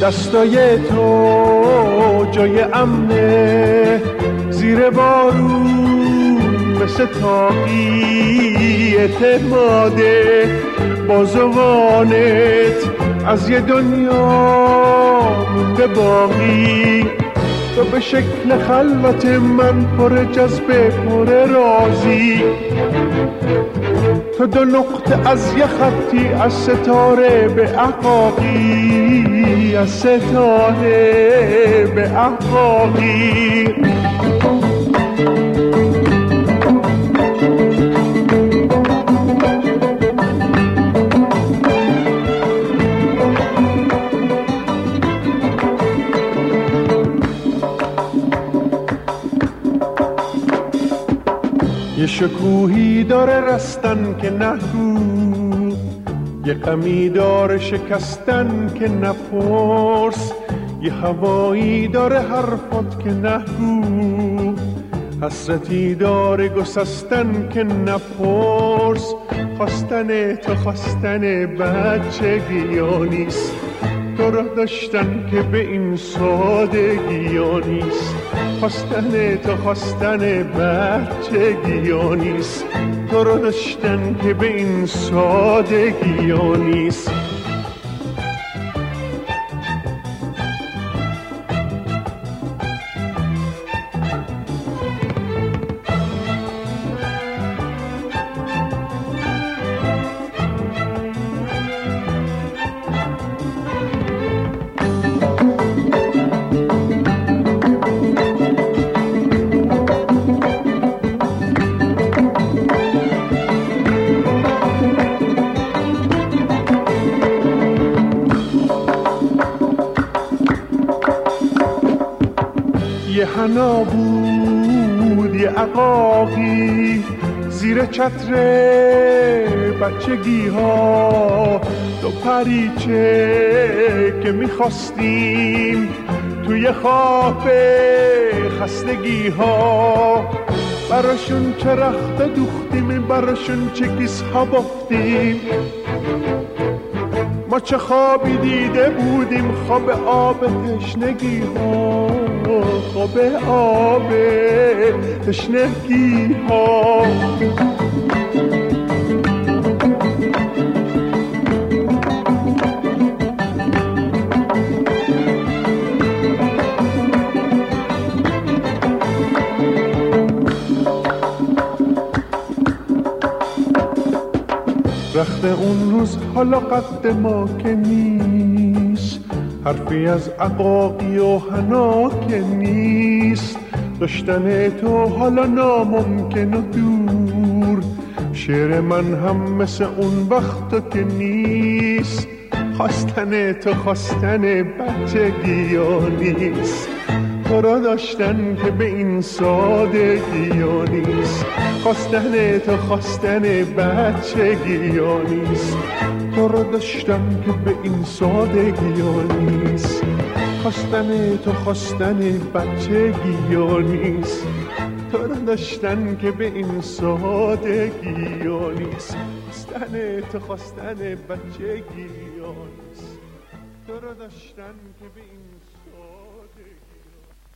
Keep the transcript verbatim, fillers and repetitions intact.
دستای تو جای امنه، زیر بارون مثل تاقی اعتماده، بازوانت از یه دنیا مونده باقی. تو به شکل خلوت من پر جذبه پر رازی، تو دو نقطه از یه خطی از ستاره به احقاقی، از ستاره به احقاقی. یه شکوهی داره رستن که نگو، یه غمی داره شکستن که نپرس، یه هوایی داره حرفات که نگو، حسرتی داره گسستن که نپرس. خواستن تو خواستن بچگی ها نیست، تو را داشتن که به این سادگی ها نیست. خواستن تو خواستن بچگی ها نیست، تو را داشتن که به این سادگی ها نیست. یه حنا بود یه عقاقی زیر چتر بچگی ها، دو پریچه که میخواستیم توی خواب خستگی ها. براشون چه رخت دوختیم، براشون چه کیس ها بافتیم. ما چه خوابی دیده بودیم، خواب آب تشنگی ها، خواب آب تشنگی ها. رخت اون روز حالا قد ما که نیست، حرفی از عقاقی و حنا که نیست. داشتن تو حالا ناممکن و دور، شعر من هم مثل اون وقتا که نیست. خواستن تو خواستن بچگی ها نیست، تو را داشتن که به این سادگی ها نیست. خواستن تو خواستن بچگی ها نیست، تو را داشتن که به این سادگی ها نیست. خواستن تو خواستن بچگی ها نیست، تو را داشتن که به این سادگی ها نیست. خواستن تو خواستن بچگی ها نیست، تو را داشتن که به این